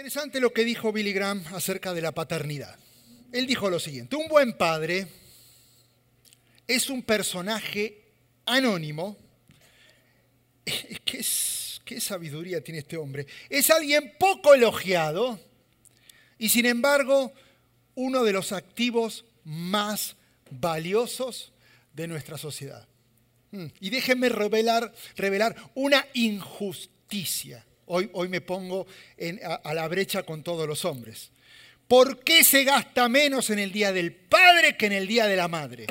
Interesante lo que dijo Billy Graham acerca de la paternidad. Él dijo lo siguiente: un buen padre es un personaje anónimo. ¿Qué sabiduría tiene este hombre? Es alguien poco elogiado y, sin embargo, uno de los activos más valiosos de nuestra sociedad. Y déjenme revelar una injusticia. Hoy me pongo a la brecha con todos los hombres. ¿Por qué se gasta menos en el Día del Padre que en el Día de la Madre?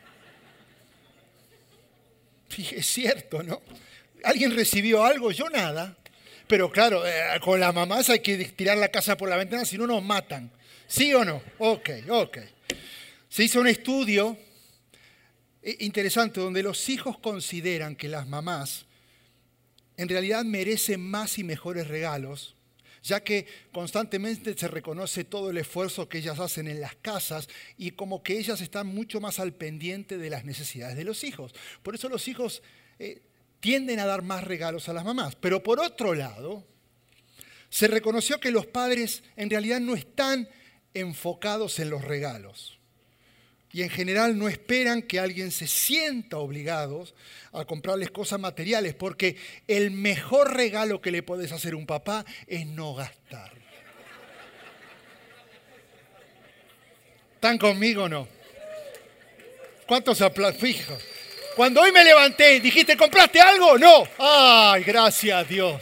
Sí, es cierto, ¿no? ¿Alguien recibió algo? Yo nada. Pero claro, con las mamás hay que tirar la casa por la ventana, si no nos matan. ¿Sí o no? Ok. Se hizo un estudio interesante donde los hijos consideran que las mamás en realidad merecen más y mejores regalos, ya que constantemente se reconoce todo el esfuerzo que ellas hacen en las casas y como que ellas están mucho más al pendiente de las necesidades de los hijos. Por eso los hijos tienden a dar más regalos a las mamás. Pero por otro lado, se reconoció que los padres en realidad no están enfocados en los regalos. Y en general no esperan que alguien se sienta obligado a comprarles cosas materiales, porque el mejor regalo que le puedes hacer a un papá es no gastar. ¿Están conmigo o no? ¿Cuántos aplausos? Fijo. Cuando hoy me levanté, dijiste, ¿compraste algo? No. ¡Ay, gracias a Dios!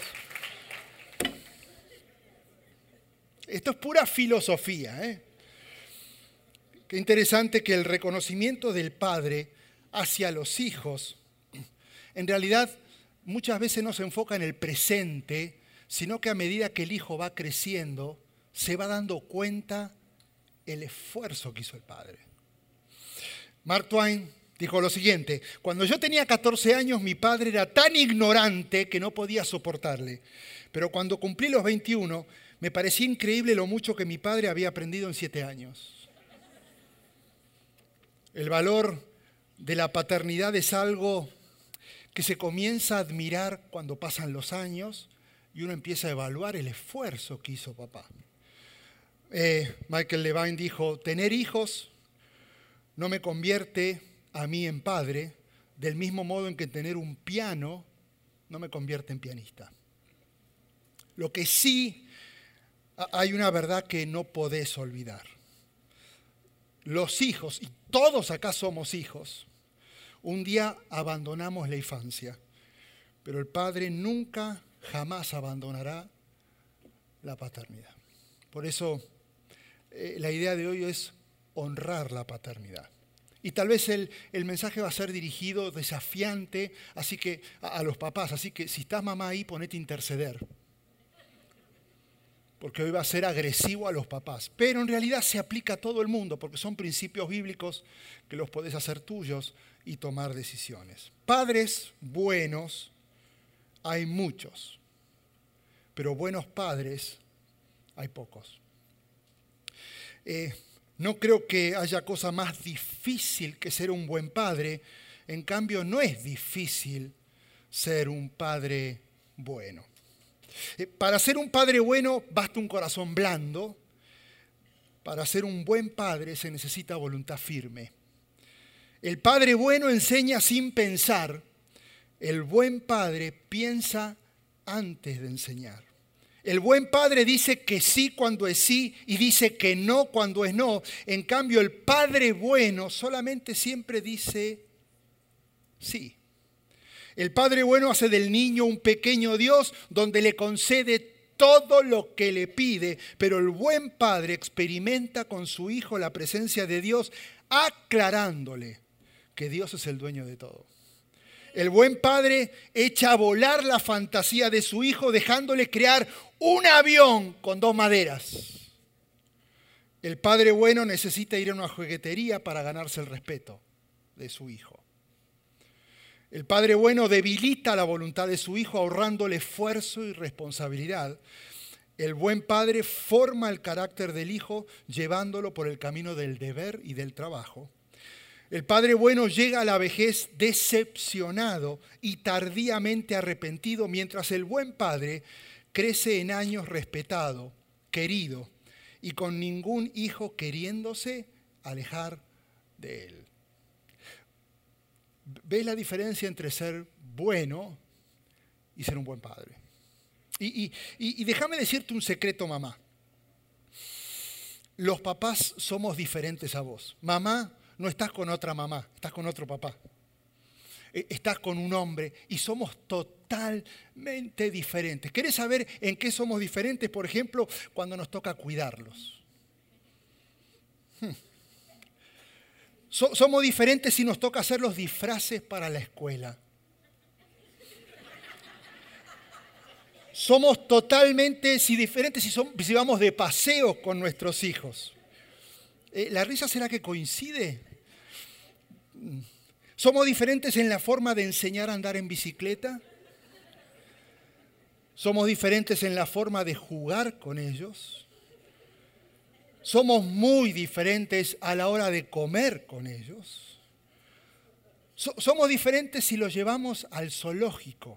Esto es pura filosofía, ¿eh? Qué interesante que el reconocimiento del padre hacia los hijos, en realidad muchas veces no se enfoca en el presente, sino que a medida que el hijo va creciendo, se va dando cuenta el esfuerzo que hizo el padre. Mark Twain dijo lo siguiente: cuando yo tenía 14 años, mi padre era tan ignorante que no podía soportarle. Pero cuando cumplí los 21, me parecía increíble lo mucho que mi padre había aprendido en 7 años. El valor de la paternidad es algo que se comienza a admirar cuando pasan los años y uno empieza a evaluar el esfuerzo que hizo papá. Michael Levine dijo: tener hijos no me convierte a mí en padre, del mismo modo en que tener un piano no me convierte en pianista. Lo que sí, hay una verdad que no podés olvidar. Los hijos, y todos acá somos hijos, un día abandonamos la infancia, pero el padre nunca, jamás abandonará la paternidad. Por eso la idea de hoy es honrar la paternidad. Y tal vez el mensaje va a ser dirigido, desafiante, así que a los papás. Así que si estás mamá ahí, ponete a interceder. Porque hoy va a ser agresivo a los papás. Pero en realidad se aplica a todo el mundo, porque son principios bíblicos que los podés hacer tuyos y tomar decisiones. Padres buenos hay muchos, pero buenos padres hay pocos. No creo que haya cosa más difícil que ser un buen padre. En cambio, no es difícil ser un padre bueno. Para ser un padre bueno basta un corazón blando. Para ser un buen padre se necesita voluntad firme. El padre bueno enseña sin pensar. El buen padre piensa antes de enseñar. El buen padre dice que sí cuando es sí y dice que no cuando es no. En cambio, el padre bueno solamente siempre dice sí. El padre bueno hace del niño un pequeño Dios donde le concede todo lo que le pide, pero el buen padre experimenta con su hijo la presencia de Dios, aclarándole que Dios es el dueño de todo. El buen padre echa a volar la fantasía de su hijo, dejándole crear un avión con 2 maderas. El padre bueno necesita ir a una juguetería para ganarse el respeto de su hijo. El padre bueno debilita la voluntad de su hijo ahorrándole esfuerzo y responsabilidad. El buen padre forma el carácter del hijo llevándolo por el camino del deber y del trabajo. El padre bueno llega a la vejez decepcionado y tardíamente arrepentido, mientras el buen padre crece en años respetado querido y con ningún hijo queriéndose alejar de él. ¿Ves la diferencia entre ser bueno y ser un buen padre? Y déjame decirte un secreto, mamá. Los papás somos diferentes a vos. Mamá, no estás con otra mamá, estás con otro papá. Estás con un hombre y somos totalmente diferentes. ¿Querés saber en qué somos diferentes? Por ejemplo, cuando nos toca cuidarlos. Somos diferentes si nos toca hacer los disfraces para la escuela. Somos totalmente diferentes si vamos de paseo con nuestros hijos. ¿La risa será que coincide? ¿Somos diferentes en la forma de enseñar a andar en bicicleta? ¿Somos diferentes en la forma de jugar con ellos? ¿Somos muy diferentes a la hora de comer con ellos? ¿Somos diferentes si los llevamos al zoológico?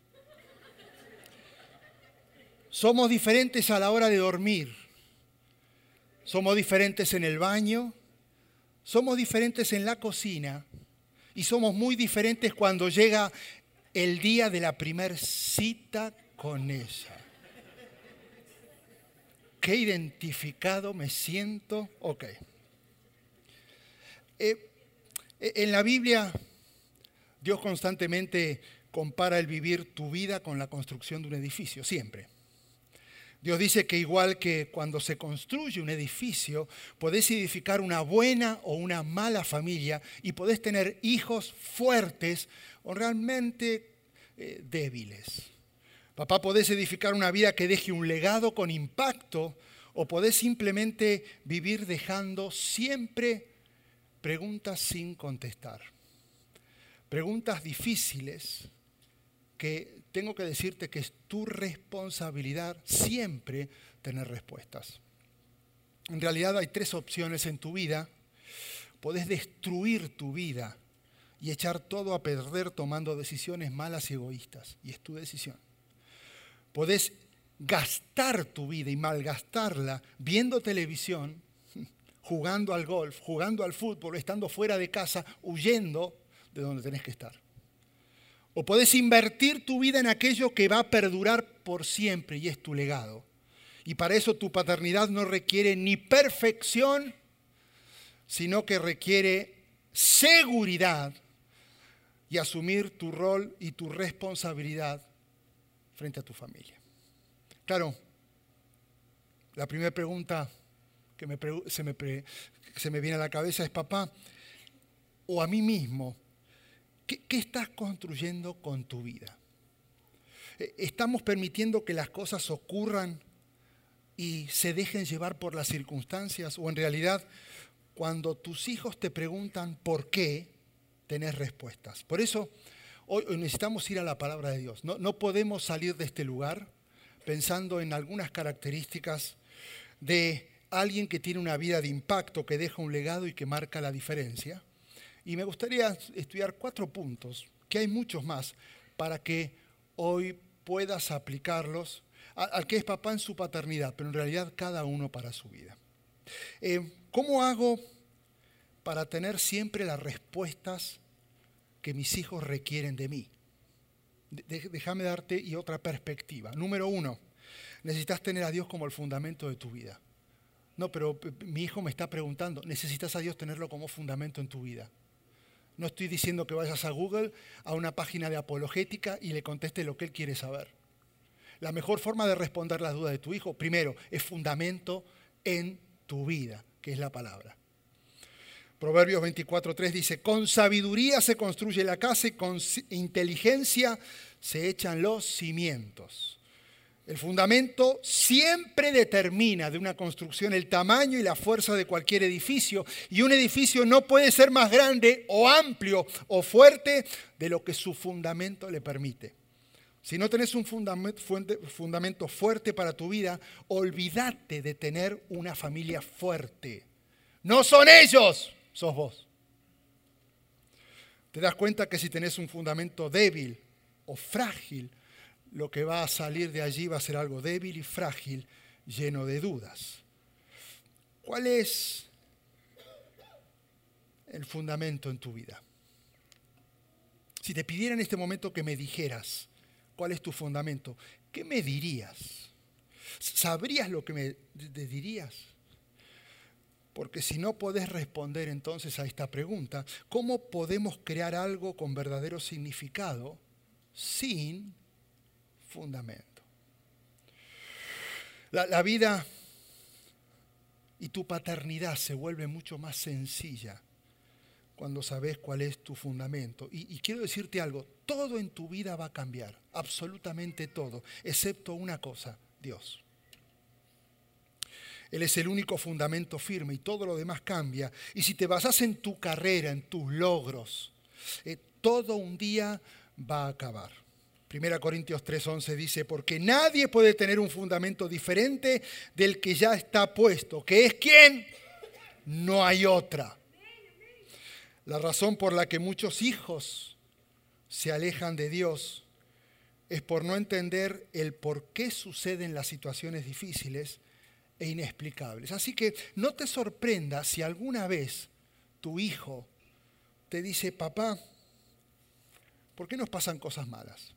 Somos diferentes a la hora de dormir. Somos diferentes en el baño. Somos diferentes en la cocina. Y somos muy diferentes cuando llega el día de la primer cita con ella. Qué identificado me siento. Ok. En la Biblia, Dios constantemente compara el vivir tu vida con la construcción de un edificio, siempre. Dios dice que igual que cuando se construye un edificio, podés edificar una buena o una mala familia y podés tener hijos fuertes o realmente débiles. Papá, podés edificar una vida que deje un legado con impacto o podés simplemente vivir dejando siempre preguntas sin contestar. Preguntas difíciles que tengo que decirte que es tu responsabilidad siempre tener respuestas. En realidad hay 3 opciones en tu vida. Podés destruir tu vida y echar todo a perder tomando decisiones malas y egoístas. Y es tu decisión. Podés gastar tu vida y malgastarla viendo televisión, jugando al golf, jugando al fútbol, estando fuera de casa, huyendo de donde tenés que estar. O podés invertir tu vida en aquello que va a perdurar por siempre y es tu legado. Y para eso tu paternidad no requiere ni perfección, sino que requiere seguridad y asumir tu rol y tu responsabilidad frente a tu familia. Claro, la primera pregunta que se me viene a la cabeza es, papá, o a mí mismo, ¿qué estás construyendo con tu vida? ¿Estamos permitiendo que las cosas ocurran y se dejen llevar por las circunstancias? ¿O en realidad, cuando tus hijos te preguntan por qué, tenés respuestas? Por eso, hoy necesitamos ir a la palabra de Dios. No podemos salir de este lugar pensando en algunas características de alguien que tiene una vida de impacto, que deja un legado y que marca la diferencia. Y me gustaría estudiar 4 puntos, que hay muchos más, para que hoy puedas aplicarlos al que es papá en su paternidad, pero en realidad cada uno para su vida. ¿Cómo hago para tener siempre las respuestas que mis hijos requieren de mí? Déjame darte otra perspectiva. Número 1, necesitas tener a Dios como el fundamento de tu vida. No, pero mi hijo me está preguntando, necesitas a Dios tenerlo como fundamento en tu vida. No estoy diciendo que vayas a Google, a una página de apologética y le contestes lo que él quiere saber. La mejor forma de responder las dudas de tu hijo, primero, es fundamento en tu vida, que es la palabra. Proverbios 24:3 dice, con sabiduría se construye la casa y con inteligencia se echan los cimientos. El fundamento siempre determina de una construcción el tamaño y la fuerza de cualquier edificio. Y un edificio no puede ser más grande o amplio o fuerte de lo que su fundamento le permite. Si no tenés un fundamento fuerte para tu vida, olvídate de tener una familia fuerte. No son ellos, sos vos. Te das cuenta que si tenés un fundamento débil o frágil, lo que va a salir de allí va a ser algo débil y frágil lleno de dudas. ¿Cuál es el fundamento en tu vida? Si te pidiera en este momento que me dijeras cuál es tu fundamento, ¿qué me dirías? ¿Sabrías lo que me dirías? Porque si no podés responder entonces a esta pregunta, ¿cómo podemos crear algo con verdadero significado sin fundamento? La vida y tu paternidad se vuelve mucho más sencilla cuando sabes cuál es tu fundamento. Y quiero decirte algo, todo en tu vida va a cambiar, absolutamente todo, excepto una cosa, Dios. Él es el único fundamento firme y todo lo demás cambia. Y si te basas en tu carrera, en tus logros, todo un día va a acabar. 1 Corintios 3:11 dice, porque nadie puede tener un fundamento diferente del que ya está puesto. ¿Que es quién? No hay otra. La razón por la que muchos hijos se alejan de Dios es por no entender el por qué suceden las situaciones difíciles e inexplicables. Así que no te sorprenda si alguna vez tu hijo te dice, papá, ¿por qué nos pasan cosas malas?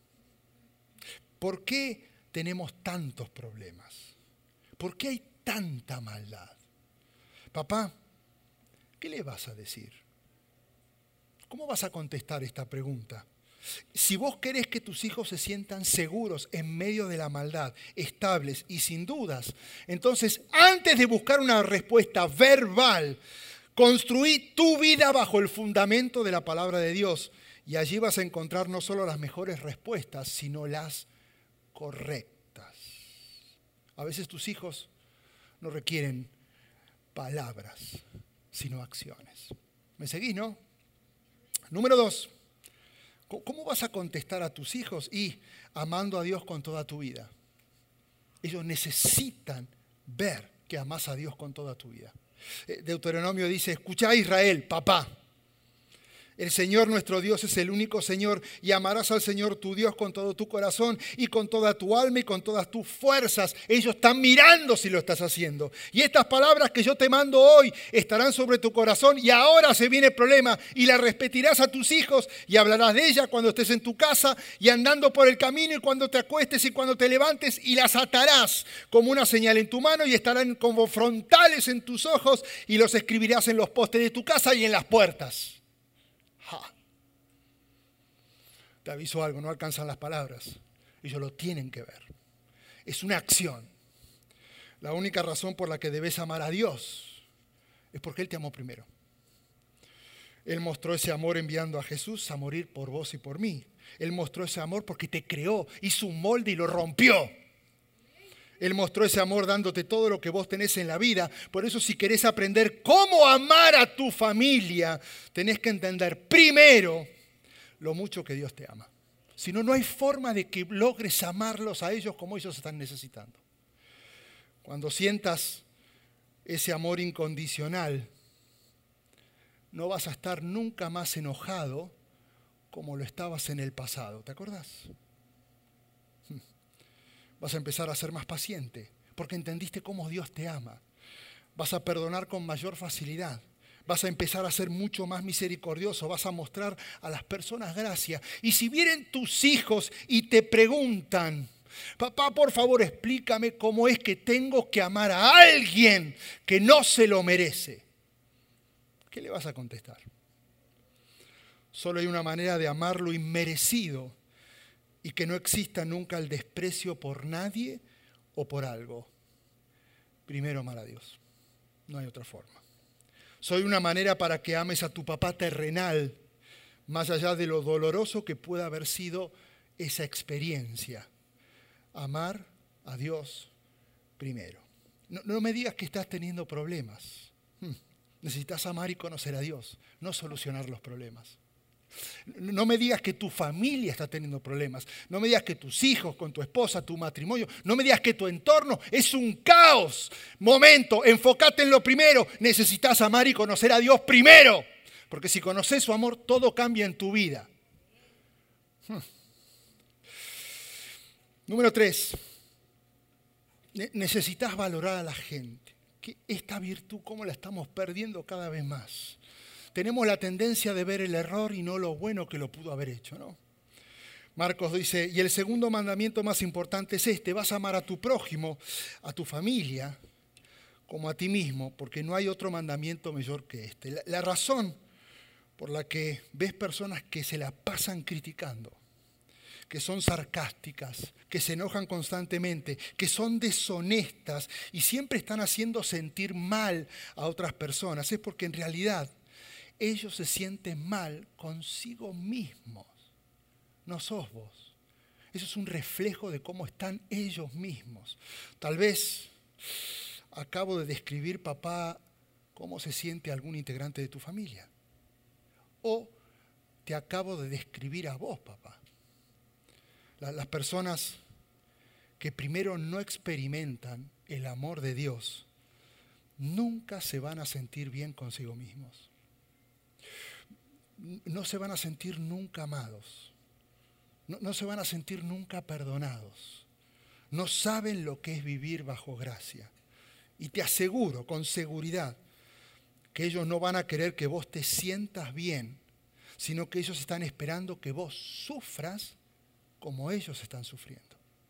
¿Por qué tenemos tantos problemas? ¿Por qué hay tanta maldad? Papá, ¿qué le vas a decir? ¿Cómo vas a contestar esta pregunta? Si vos querés que tus hijos se sientan seguros en medio de la maldad, estables y sin dudas, entonces antes de buscar una respuesta verbal, construí tu vida bajo el fundamento de la palabra de Dios y allí vas a encontrar no solo las mejores respuestas, sino las correctas. A veces tus hijos no requieren palabras, sino acciones. ¿Me seguís, no? Número 2. ¿Cómo vas a contestar a tus hijos? Y amando a Dios con toda tu vida. Ellos necesitan ver que amás a Dios con toda tu vida. Deuteronomio dice, escuchá Israel, papá. El Señor nuestro Dios es el único Señor y amarás al Señor tu Dios con todo tu corazón y con toda tu alma y con todas tus fuerzas. Ellos están mirando si lo estás haciendo. Y estas palabras que yo te mando hoy estarán sobre tu corazón y ahora se viene el problema y la repetirás a tus hijos y hablarás de ella cuando estés en tu casa y andando por el camino y cuando te acuestes y cuando te levantes y las atarás como una señal en tu mano y estarán como frontales en tus ojos y los escribirás en los postes de tu casa y en las puertas. Te aviso algo, no alcanzan las palabras. Ellos lo tienen que ver. Es una acción. La única razón por la que debes amar a Dios es porque Él te amó primero. Él mostró ese amor enviando a Jesús a morir por vos y por mí. Él mostró ese amor porque te creó, hizo un molde y lo rompió. Él mostró ese amor dándote todo lo que vos tenés en la vida. Por eso si querés aprender cómo amar a tu familia, tenés que entender primero lo mucho que Dios te ama. Si no, no hay forma de que logres amarlos a ellos como ellos están necesitando. Cuando sientas ese amor incondicional, no vas a estar nunca más enojado como lo estabas en el pasado. ¿Te acordás? Vas a empezar a ser más paciente porque entendiste cómo Dios te ama. Vas a perdonar con mayor facilidad. Vas a empezar a ser mucho más misericordioso. Vas a mostrar a las personas gracia. Y si vienen tus hijos y te preguntan, papá, por favor, explícame cómo es que tengo que amar a alguien que no se lo merece. ¿Qué le vas a contestar? Solo hay una manera de amarlo inmerecido y que no exista nunca el desprecio por nadie o por algo. Primero amar a Dios. No hay otra forma. Soy una manera para que ames a tu papá terrenal, más allá de lo doloroso que pueda haber sido esa experiencia. Amar a Dios primero. No me digas que estás teniendo problemas. Necesitas amar y conocer a Dios, no solucionar los problemas. No me digas que tu familia está teniendo problemas. No me digas que tus hijos, con tu esposa, tu matrimonio. No me digas que tu entorno es un caos. Momento, enfócate en lo primero. Necesitas amar y conocer a Dios primero. Porque si conoces su amor, todo cambia en tu vida. Número 3. Necesitas valorar a la gente. Que esta virtud, ¿cómo la estamos perdiendo cada vez más? Tenemos la tendencia de ver el error y no lo bueno que lo pudo haber hecho, ¿no? Marcos dice, y el segundo mandamiento más importante es este: vas a amar a tu prójimo, a tu familia, como a ti mismo, porque no hay otro mandamiento mayor que este. La razón por la que ves personas que se la pasan criticando, que son sarcásticas, que se enojan constantemente, que son deshonestas y siempre están haciendo sentir mal a otras personas, es porque en realidad ellos se sienten mal consigo mismos. No sos vos. Eso es un reflejo de cómo están ellos mismos. Tal vez acabo de describir, papá, cómo se siente algún integrante de tu familia. O te acabo de describir a vos, papá. Las personas que primero no experimentan el amor de Dios nunca se van a sentir bien consigo mismos. No se van a sentir nunca amados. No se van a sentir nunca perdonados. No saben lo que es vivir bajo gracia. Y te aseguro con seguridad que ellos no van a querer que vos te sientas bien, sino que ellos están esperando que vos sufras como ellos están sufriendo.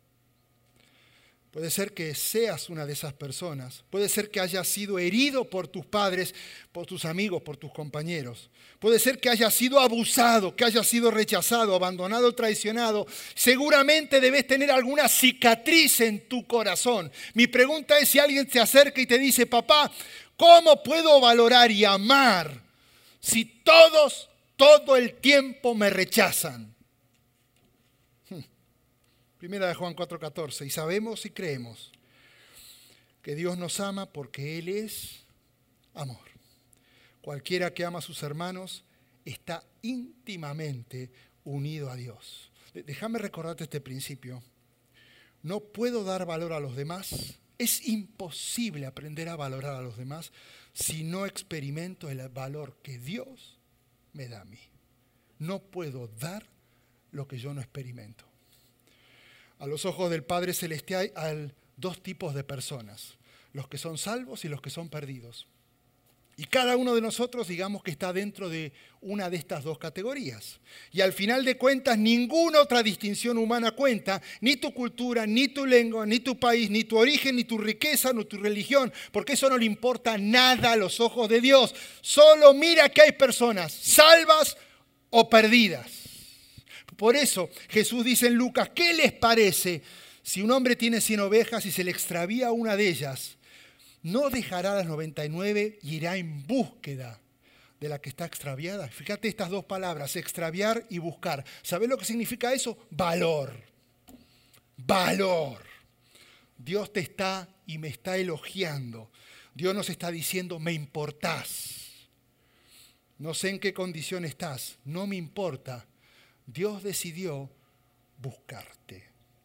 Puede ser que seas una de esas personas. Puede ser que hayas sido herido por tus padres, por tus amigos, por tus compañeros. Puede ser que hayas sido abusado, que hayas sido rechazado, abandonado o traicionado. Seguramente debes tener alguna cicatriz en tu corazón. Mi pregunta es, si alguien se acerca y te dice, papá, ¿cómo puedo valorar y amar si todos, todo el tiempo me rechazan? Primera de Juan 4:14, y sabemos y creemos que Dios nos ama porque Él es amor. Cualquiera que ama a sus hermanos está íntimamente unido a Dios. Déjame recordarte este principio. No puedo dar valor a los demás. Es imposible aprender a valorar a los demás si no experimento el valor que Dios me da a mí. No puedo dar lo que yo no experimento. A los ojos del Padre Celestial hay dos tipos de personas: los que son salvos y los que son perdidos. Y cada uno de nosotros, digamos que está dentro de una de estas dos categorías. Y al final de cuentas, ninguna otra distinción humana cuenta, ni tu cultura, ni tu lengua, ni tu país, ni tu origen, ni tu riqueza, ni tu religión, porque eso no le importa nada a los ojos de Dios. Solo mira que hay personas salvas o perdidas. Por eso Jesús dice en Lucas, ¿qué les parece si un hombre tiene 100 ovejas y se le extravía una de ellas? ¿No dejará las 99 y irá en búsqueda de la que está extraviada? Fíjate estas dos palabras, extraviar y buscar. ¿Sabes lo que significa eso? Valor. Valor. Dios te está y me está elogiando. Dios nos está diciendo, me importás. No sé en qué condición estás, no me importa. Dios decidió buscarte.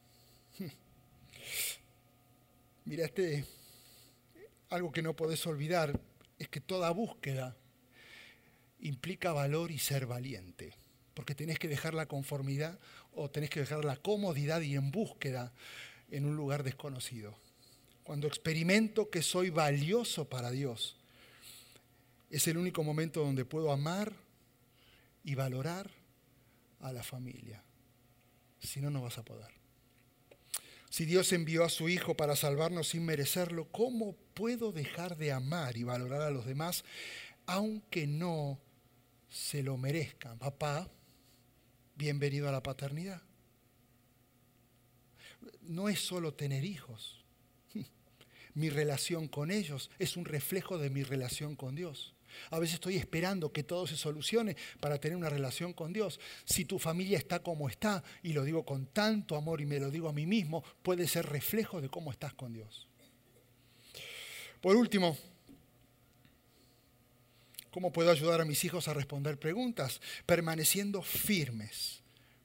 Mira, algo que no podés olvidar es que toda búsqueda implica valor y ser valiente. Porque tenés que dejar la conformidad o tenés que dejar la comodidad y en búsqueda en un lugar desconocido. Cuando experimento que soy valioso para Dios, es el único momento donde puedo amar y valorar a la familia. Si no, no vas a poder. Si Dios envió a su Hijo para salvarnos sin merecerlo, ¿cómo puedo dejar de amar y valorar a los demás aunque no se lo merezcan? Papá, bienvenido a la paternidad. No es solo tener hijos. Mi relación con ellos es un reflejo de mi relación con Dios. A veces estoy esperando que todo se solucione para tener una relación con Dios. Si tu familia está como está, y lo digo con tanto amor y me lo digo a mí mismo, puede ser reflejo de cómo estás con Dios. Por último, ¿cómo puedo ayudar a mis hijos a responder preguntas? Permaneciendo firmes,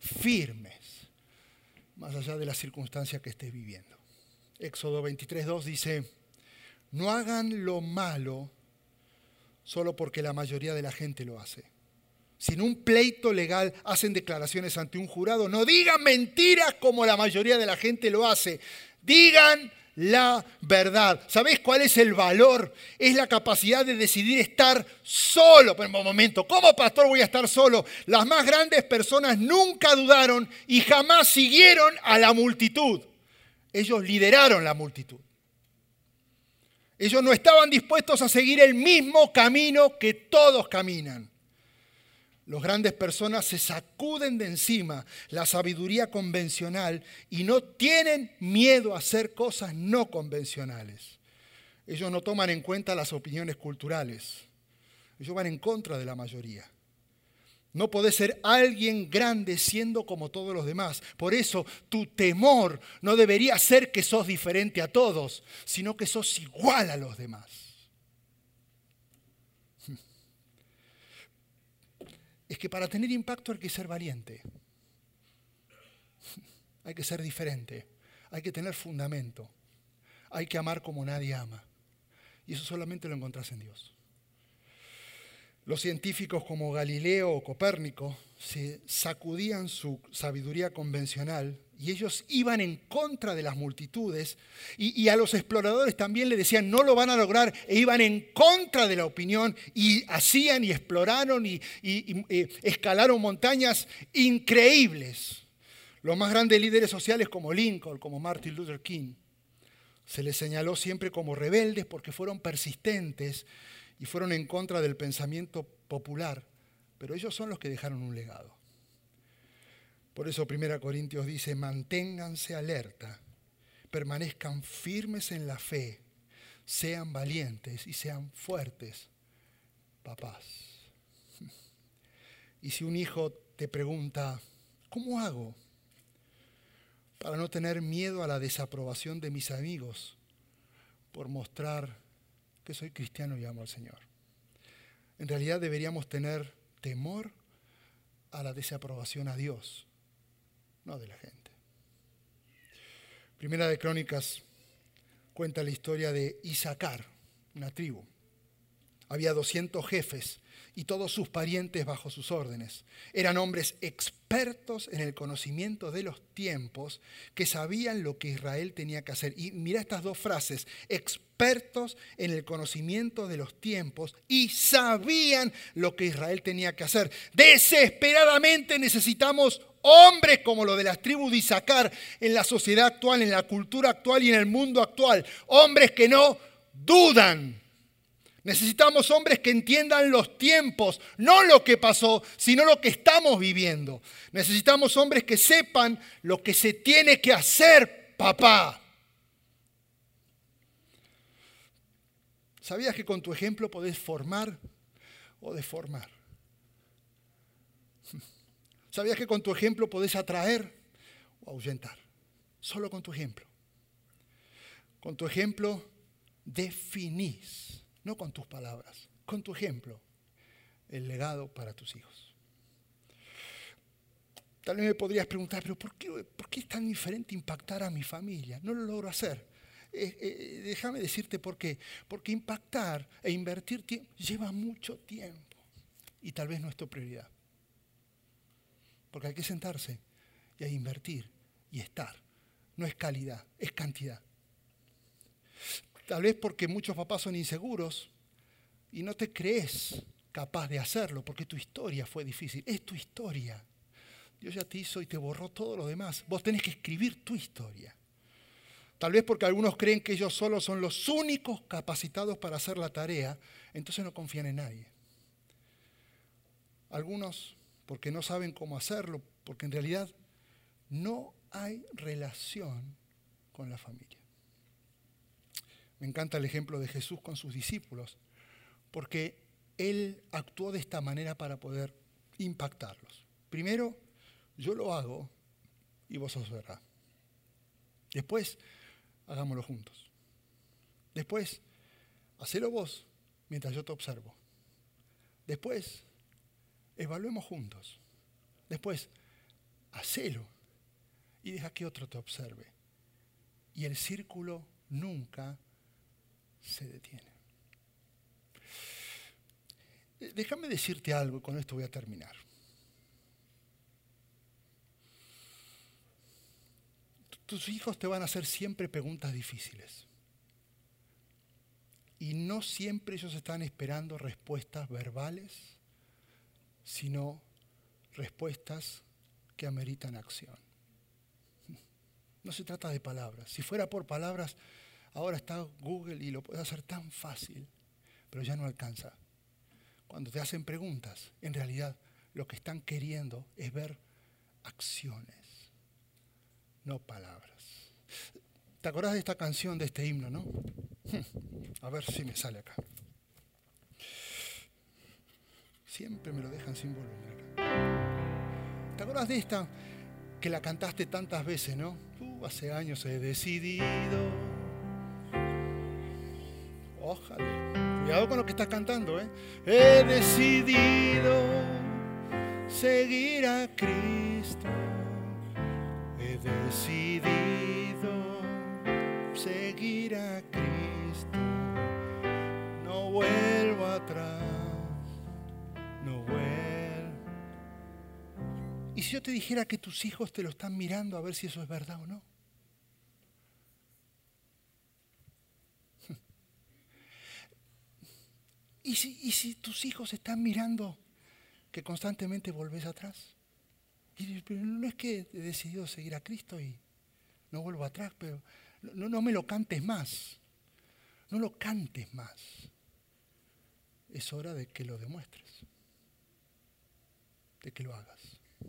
más allá de la circunstancia que estés viviendo. Éxodo 23:2 dice, no hagan lo malo solo porque la mayoría de la gente lo hace. Si en un pleito legal hacen declaraciones ante un jurado, no digan mentiras como la mayoría de la gente lo hace. Digan la verdad. ¿Sabés cuál es el valor? Es la capacidad de decidir estar solo. Pero un momento, ¿cómo pastor voy a estar solo? Las más grandes personas nunca dudaron y jamás siguieron a la multitud. Ellos lideraron la multitud. Ellos no estaban dispuestos a seguir el mismo camino que todos caminan. Las grandes personas se sacuden de encima la sabiduría convencional y no tienen miedo a hacer cosas no convencionales. Ellos no toman en cuenta las opiniones culturales. Ellos van en contra de la mayoría. No podés ser alguien grande siendo como todos los demás. Por eso tu temor no debería ser que sos diferente a todos, sino que sos igual a los demás. Es que para tener impacto hay que ser valiente. Hay que ser diferente. Hay que tener fundamento. Hay que amar como nadie ama. Y eso solamente lo encontrás en Dios. Los científicos como Galileo o Copérnico se sacudían su sabiduría convencional y ellos iban en contra de las multitudes y a los exploradores también le decían no lo van a lograr e iban en contra de la opinión y hacían y exploraron y escalaron montañas increíbles. Los más grandes líderes sociales como Lincoln, como Martin Luther King, se les señaló siempre como rebeldes porque fueron persistentes y fueron en contra del pensamiento popular, pero ellos son los que dejaron un legado. Por eso 1 Corintios dice, manténganse alerta, permanezcan firmes en la fe, sean valientes y sean fuertes, papás. Y si un hijo te pregunta, ¿cómo hago para no tener miedo a la desaprobación de mis amigos por mostrar que soy cristiano y amo al Señor? En realidad deberíamos tener temor a la desaprobación a Dios, no de la gente. Primera de Crónicas cuenta la historia de Isaacar, una tribu. Había 200 jefes y todos sus parientes bajo sus órdenes. Eran hombres expertos en el conocimiento de los tiempos que sabían lo que Israel tenía que hacer. Y mira estas dos frases, expertos en el conocimiento de los tiempos y sabían lo que Israel tenía que hacer. Desesperadamente necesitamos hombres como los de las tribus de Isaacar en la sociedad actual, en la cultura actual y en el mundo actual. Hombres que no dudan. Necesitamos hombres que entiendan los tiempos, no lo que pasó, sino lo que estamos viviendo. Necesitamos hombres que sepan lo que se tiene que hacer, papá. ¿Sabías que con tu ejemplo podés formar o deformar? ¿Sabías que con tu ejemplo podés atraer o ahuyentar? Solo con tu ejemplo. Con tu ejemplo definís. No con tus palabras, con tu ejemplo, el legado para tus hijos. Tal vez me podrías preguntar, pero ¿por qué es tan diferente impactar a mi familia? No lo logro hacer. Déjame decirte por qué. Porque impactar e invertir tiempo lleva mucho tiempo y tal vez no es tu prioridad. Porque hay que sentarse y hay que invertir y estar. No es calidad, es cantidad. Tal vez porque muchos papás son inseguros y no te crees capaz de hacerlo porque tu historia fue difícil. Es tu historia. Dios ya te hizo y te borró todo lo demás. Vos tenés que escribir tu historia. Tal vez porque algunos creen que ellos solos son los únicos capacitados para hacer la tarea, entonces no confían en nadie. Algunos porque no saben cómo hacerlo, porque en realidad no hay relación con la familia. Me encanta el ejemplo de Jesús con sus discípulos, porque Él actuó de esta manera para poder impactarlos. Primero, yo lo hago y vos os verá. Después, hagámoslo juntos. Después, hacelo vos mientras yo te observo. Después, evaluemos juntos. Después, hacelo y deja que otro te observe. Y el círculo nunca se detiene. Déjame decirte algo y con esto voy a terminar. Tus hijos te van a hacer siempre preguntas difíciles. Y no siempre ellos están esperando respuestas verbales, sino respuestas que ameritan acción. No se trata de palabras. Si fuera por palabras, ahora está Google y lo puede hacer tan fácil, pero ya no alcanza. Cuando te hacen preguntas, en realidad lo que están queriendo es ver acciones, no palabras. ¿Te acordás de esta canción, de este himno, no? A ver si me sale acá. Siempre me lo dejan sin volumen acá. ¿Te acordás de esta que la cantaste tantas veces, no? Hace años he decidido. Ojalá. Cuidado con lo que estás cantando, ¿eh? He decidido seguir a Cristo. He decidido seguir a Cristo. No vuelvo atrás. No vuelvo. ¿Y si yo te dijera que tus hijos te lo están mirando a ver si eso es verdad o no? ¿Y si tus hijos están mirando que constantemente volvés atrás? Pero no es que he decidido seguir a Cristo y no vuelvo atrás, pero no me lo cantes más. No lo cantes más. Es hora de que lo demuestres, de que lo hagas.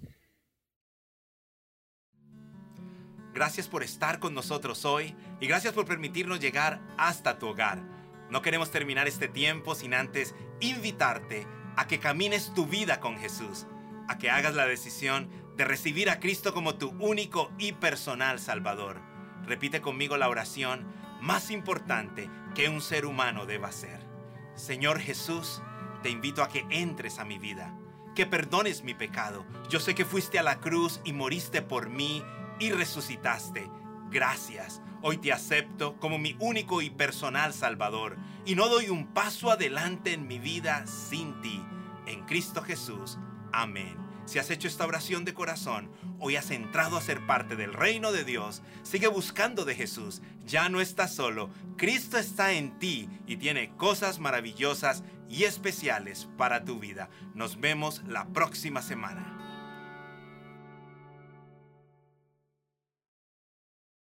Gracias por estar con nosotros hoy y gracias por permitirnos llegar hasta tu hogar. No queremos terminar este tiempo sin antes invitarte a que camines tu vida con Jesús, a que hagas la decisión de recibir a Cristo como tu único y personal Salvador. Repite conmigo la oración más importante que un ser humano deba hacer. Señor Jesús, te invito a que entres a mi vida, que perdones mi pecado. Yo sé que fuiste a la cruz y moriste por mí y resucitaste. Gracias. Hoy te acepto como mi único y personal Salvador y no doy un paso adelante en mi vida sin ti. En Cristo Jesús. Amén. Si has hecho esta oración de corazón, hoy has entrado a ser parte del reino de Dios. Sigue buscando de Jesús. Ya no estás solo. Cristo está en ti y tiene cosas maravillosas y especiales para tu vida. Nos vemos la próxima semana.